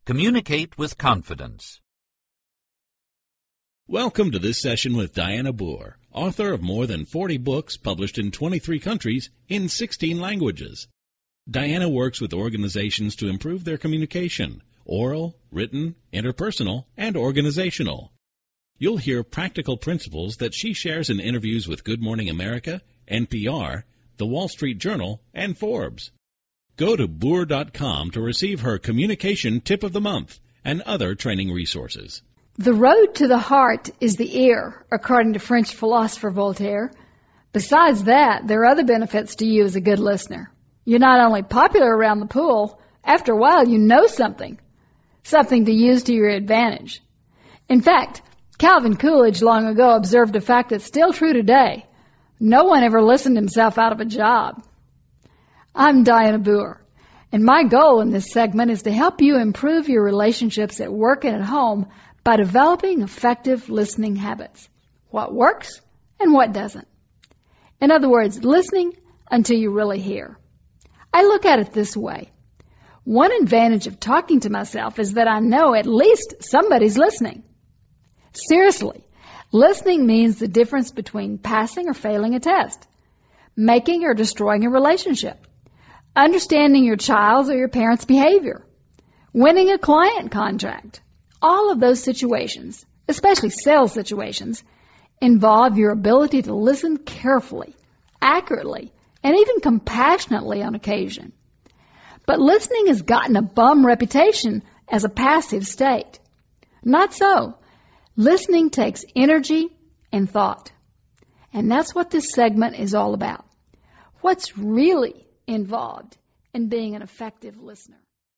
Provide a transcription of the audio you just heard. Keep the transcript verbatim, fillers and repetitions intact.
Communicate with confidence. Welcome to this session with Diana Boer, author of more than forty books published in twenty-three countries in sixteen languages. Diana works with organizations to improve their communication, oral, written, interpersonal, and organizational. You'll hear practical principles that she shares in interviews with Good Morning America, N P R, The Wall Street Journal, and Forbes. Go to boer dot com to receive her Communication Tip of the Month and other training resources. The road to the heart is the ear, according to French philosopher Voltaire. Besides that, there are other benefits to you as a good listener. You're not only popular around the pool, after a while you know something, something to use to your advantage. In fact, Calvin Coolidge long ago observed a fact that's still true today. No one ever listened himself out of a job. I'm Diana Boer, and my goal in this segment is to help you improve your relationships at work and at home by developing effective listening habits. What works and what doesn't. In other words, listening until you really hear. I look at it this way. One advantage of talking to myself is that I know at least somebody's listening. Seriously, listening means the difference between passing or failing a test, making or destroying a relationship, understanding your child's or your parent's behavior, winning a client contract. All of those situations, especially sales situations, involve your ability to listen carefully, accurately, and even compassionately on occasion. But listening has gotten a bum reputation as a passive state. Not so. Listening takes energy and thought. And that's what this segment is all about. What's really involved in being an effective listener?